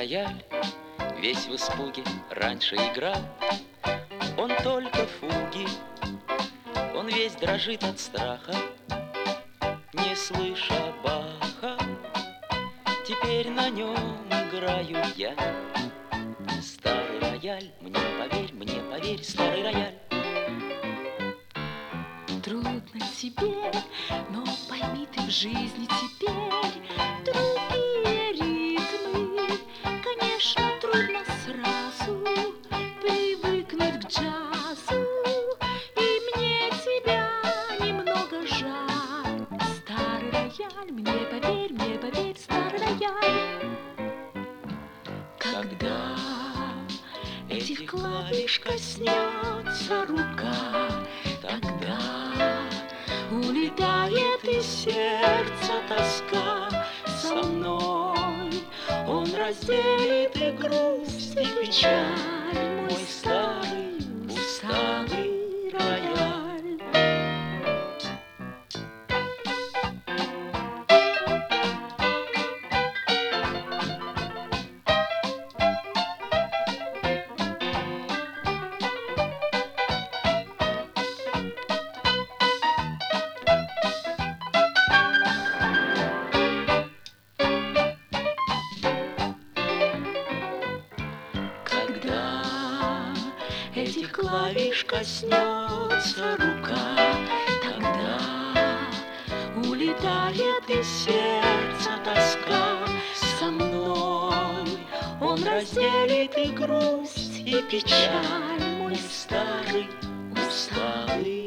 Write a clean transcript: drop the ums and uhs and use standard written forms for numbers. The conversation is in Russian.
рояль весь в испуге раньше играл. Он только фуги, он весь дрожит от страха, не слыша Баха. Теперь на нем играю я. Старый рояль, мне поверь, старый рояль. Трудно тебе, но пойми ты в жизни теперь другие ритмы. Конечно, трудно сразу привыкнуть к джазу, и мне тебя немного жаль. Старый рояль, мне поверь, старый рояль. Когда этих клавиш коснется рука, тогда улетает из сердца тоска. Со мной он разделит и грусть, и печаль, мой старый, усталый рояль. Этих клавиш коснется рука, тогда улетает из сердца тоска. Со мной он разделит и грусть, и печаль, мой старый, усталый